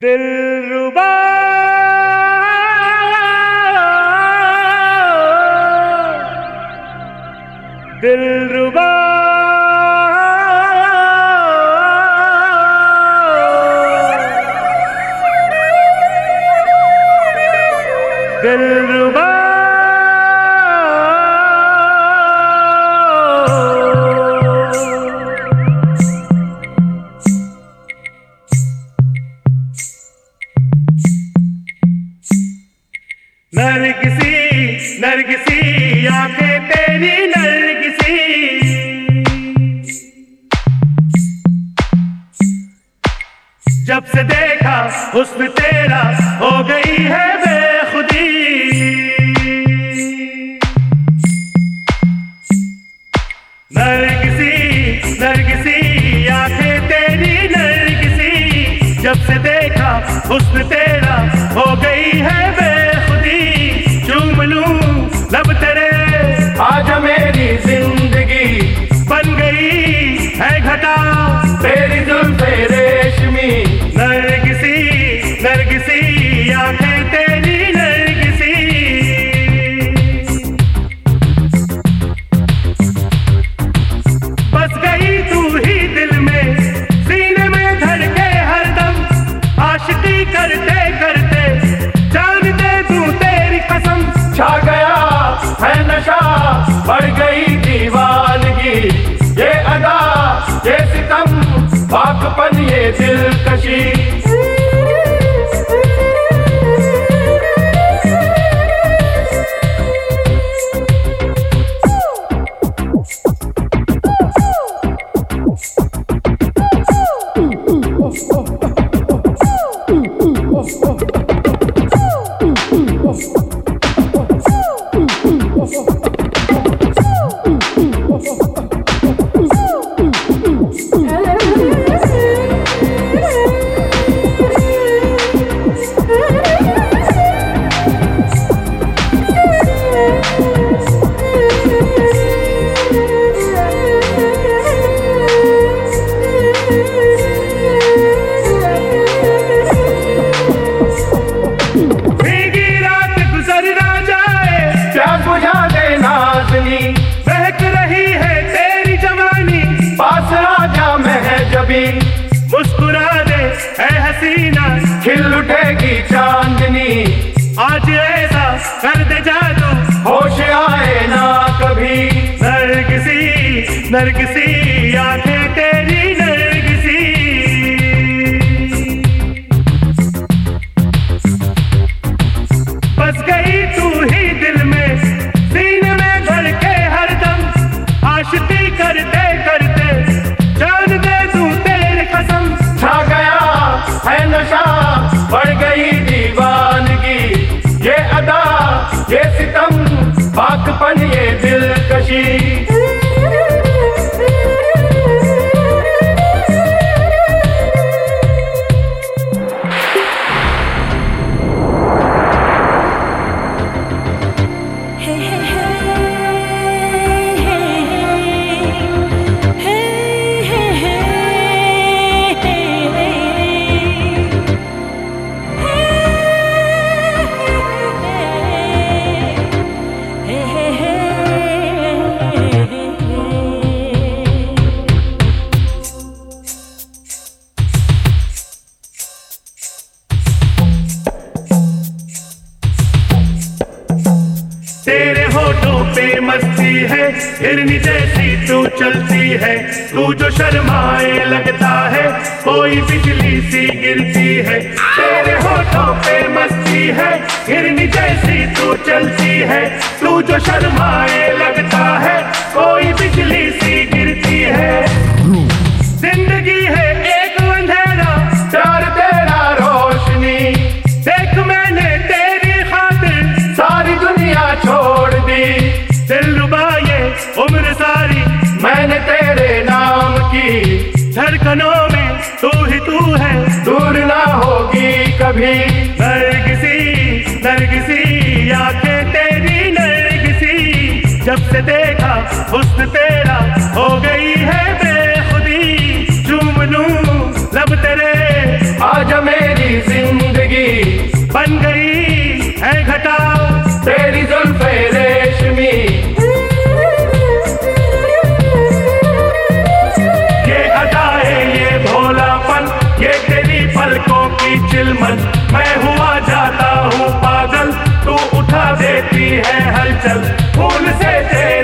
दिलरुबा दिलरुबा दिलरुबा नरगिसी नरगिसी आंखें तेरी नरगिसी, जब से देखा हुस्न तेरा हो गई है बेखुदी। नरगिसी नरगिसी आंखें तेरी नरगिसी, जब से देखा हुस्न तेरा हो गई है बेखुदी। चूम लूं लब तेरे आजा मेरी जिंदगी बन गई है घटा तेरी जुल्फे रेशमी। नरगिसी नरगिसी आंखें तेरी नरगिसी, बस गई तू ही दिल में, सीने में धड़के हरदम। आशिकी करते करते जान दे दूं तेरी कसम। छा गया है नशा बढ़ गई दीवानगी, ये अदा ये सितम पाकपन ये दिलकशी। बहक रही है तेरी जवानी, पास आजा महजबी। मुस्कुरा दे ऐ हसीना, खिल उठेगी चांदनी। आज ऐसा कर दे जादू, होश आए ना कभी। नरगिसी नरगिसी आंखें तेरी नरगिसी, बस गई तू ही दिल में, सीने में धड़के हरदम। आशिकी करते करते जान दे दूं तेरी कसम। छा गया है नशा बढ़ गई दीवानगी, ये अदा ये सितम पाकपन ये दिलकशी। तेरे होठों पे मस्ती है, हिरनी जैसी तू चलती है। तू जो शर्माए लगता है कोई बिजली सी गिरती है। तेरे होठों पे मस्ती है, हिरनी जैसी तू चलती है। तू जो शर्माए लगता है कोई बिजली सी गिरती है। जिंदगी है एक अंधेरा, प्यार तेरा रोशनी। देख मैंने तेरी खातिर सारी दुनिया छोड़ दी। दिलरुबा ये उम्र सारी मैंने तेरे नाम की, धड़कनों में तू ही तू है, दूर ना होगी कभी। नरगिसी नरगिसी आंखें तेरी नरगिसी, जब से देखा हुस्न तेरा हो गई है बेखुदी। चूम लूं लब तेरे आजा मेरी मन, मैं हुआ जाता हूँ पागल, तू उठा देती है हलचल, फूल से तेरे